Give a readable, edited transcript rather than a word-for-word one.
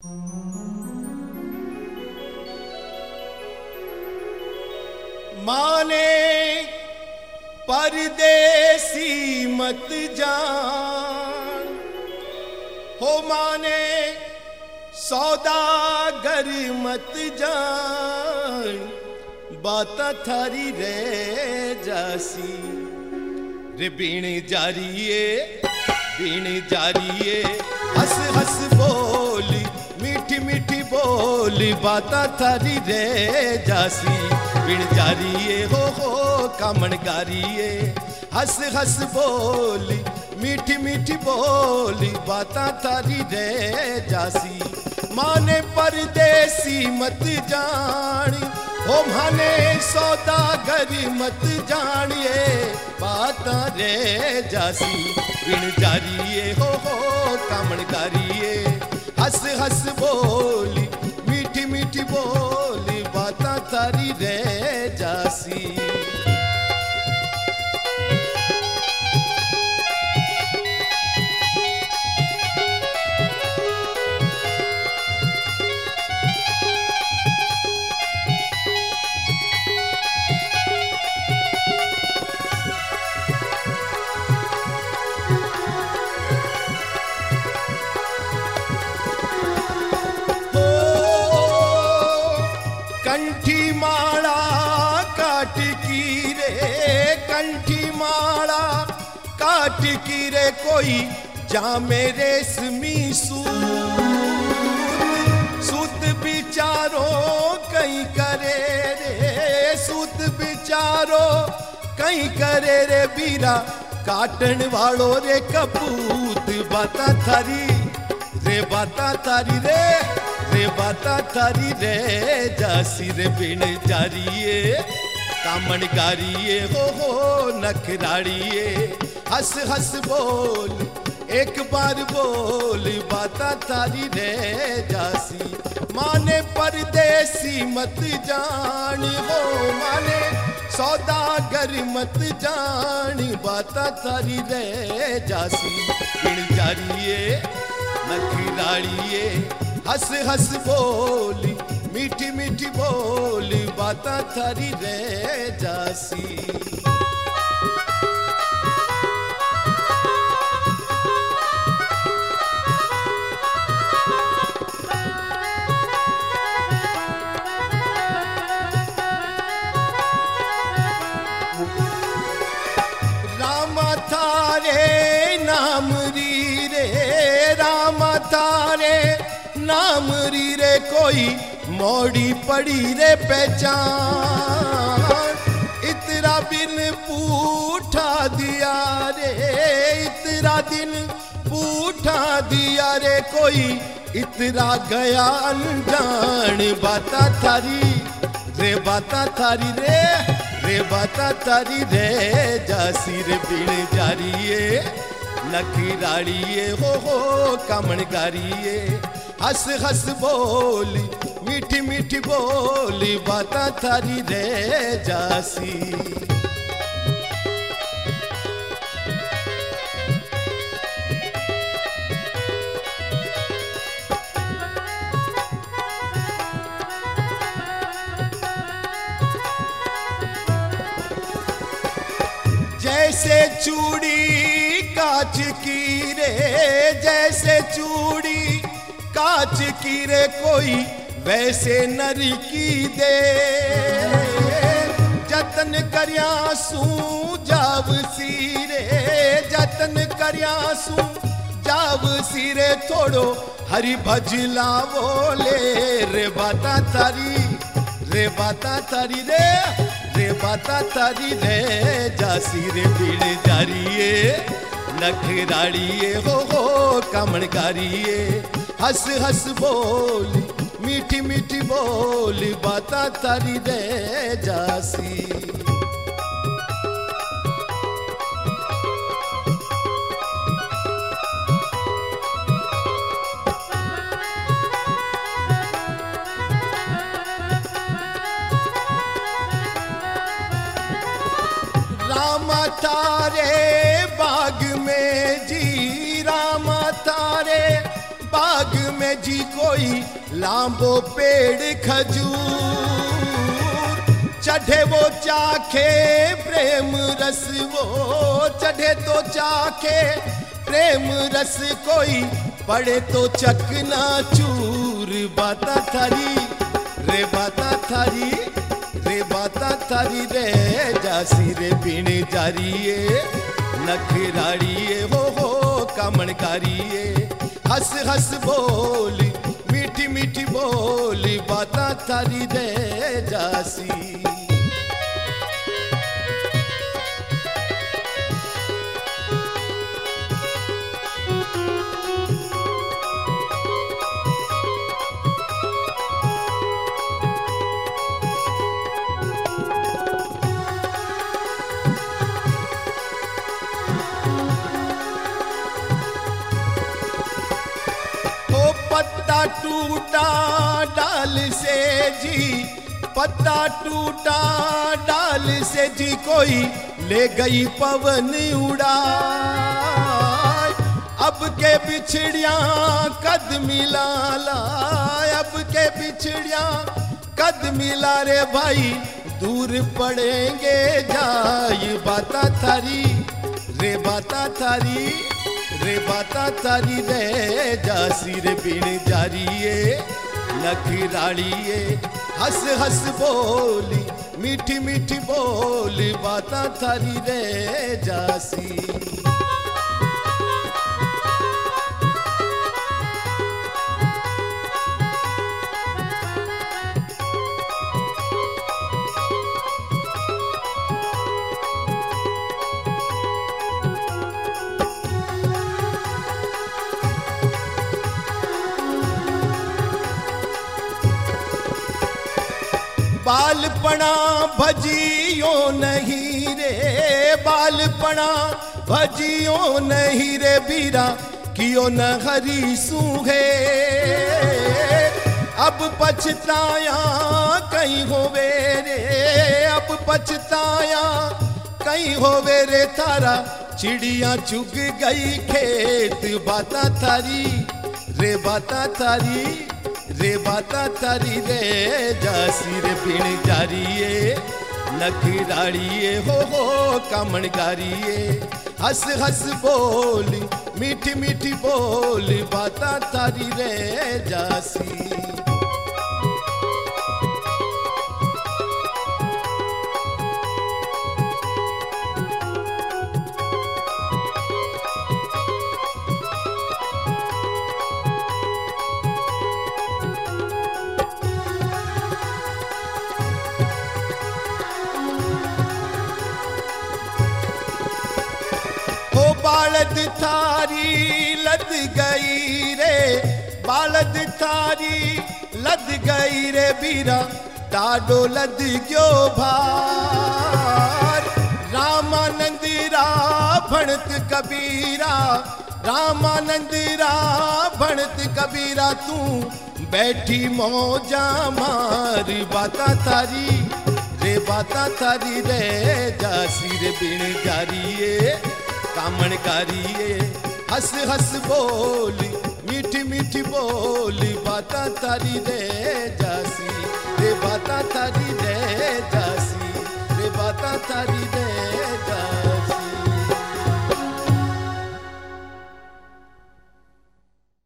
माने परदेसी मत जान हो, माने सौदागर मत जान, बात थारी रे जासी रे बीण जारिए हंस हंस बोली मीठी मीठी बोली, बात थारी रे जासी बीण जारिए हो कामण गारिए, हंस हंस बोली मीठी मीठी बोली, बाता थारी रे जासी। माने परदेसी मत जानी हो, माने सौदागरी मत जानिए, बाता रे जासी बिन जारिए हो कामण गारिए, हंस हंस बोली मीठी मीठी बोली, बाता थारी रे जासी। कंठी माला काट की रे, कंठी माला काट की रे, कोई जामे रेशमी सूत बिचारो कहीं करे रे, सूत बिचारो कहीं करे रे, बीरा काटन वालो रे कपूत, बाता थारी रे बाता थारी रे बाता थारी रे जासी रे बिन जारिए कामण गारिए हो नखराड़िए, हंस हंस बोल एक बार बोल, बाता थारी रे जासी। माने परदेसी मत जानी हो, माने सौदागर मत जानी, बाता थारी रे जासी बिन जारिए नखराड़िए, हंस हंस बोली मीठी मीठी बोली, बाता थारी रे जासी। रामा थारे नाम री रे, रामा थारे नाम री रे, कोई मोड़ी पड़ी रे पहचान, इतरा बिन पूठा दिया रे, इतरा दिन पूठा दिया रे, कोई इतरा गया अनजान, बाता थारी रे बाता थारी रे बाता थारी रे जासी रे बिन जारिए नखराड़िए हो कामण गारिए, हंस हंस बोली मीठी मीठी बोली, बाता थारी रे जासी। जैसे चूड़ी कांच की रे, जैसे चूड़ी कांच की रे, कोई वैसे नरी की दे, जतन करया सू जाव सीरे, जतन करया सू जाव सीरे, थोड़ो हरि भजला बोले रे, बाता थारी रे बाता थारी रे बाता थारी रे जासी रे बिन जारिए नखराड़िए हो कामण गारिए, हंस हंस बोली मीठी मीठी बोली, बाता थारी रे जासी। रामा थारे बाग में जी, रामा थारे बाग बाग में जी कोई लांबो पेड़ खजूर, चढ़े वो चाखे प्रेम रस, वो चढ़े तो चाखे प्रेम रस, कोई पड़े तो चकना चूर। बाता थारी रे बाता थारी रे बाता थारी रे जासी रे बीण जारिए नखराड़िए हो कामणकारिए। हंस हंस बोली मीठी मीठी बोली बाता थारी रे जासी। पत्ता टूटा डाल से जी, पत्ता टूटा डाल से जी, कोई ले गई पवन उड़ा। अब के बिछड़िया कद मिला ला, अब के बिछड़िया कद मिला रे भाई, दूर पड़ेंगे जाई। बाता थारी रे बाता थारी रे बाता थारी रे जासी रे बीण जारिए नखराड़िए। हंस हंस बोली मीठी मीठी बोली बाता थारी रे जासी। बालपना भजियो नहीं रे, बालपना भजियो नहीं रे बीरा, कियो न हरी सूहे। अब पछताया कहीं होवे रे, अब पछताया कहीं होवे रे, थारा चिड़िया चुग गई खेत। बाता थारी रे बाता थारी रे बाता थारी रे जासी रे बीण जारिए नखराड़िए हो कामणकारिए। हंस हंस बोली मीठी मीठी बोली बाता थारी रे जासी। बालद थारी लद गई रे, बालद थारी लद गई रे बीरा, टाडो लद गयो भार। रामानंद भणत कबीरा, रामानंद भणत कबीरा, तू बैठी मौजा मार। बाता थारी रे बाता थारी रे जासी रे बीण जारिए कामणकारिए। हंस हंस बोली मीठी मीठी बोली बाता थारी रे जासी रे बाता थारी रे जासी रे बाता थारी रे जासी।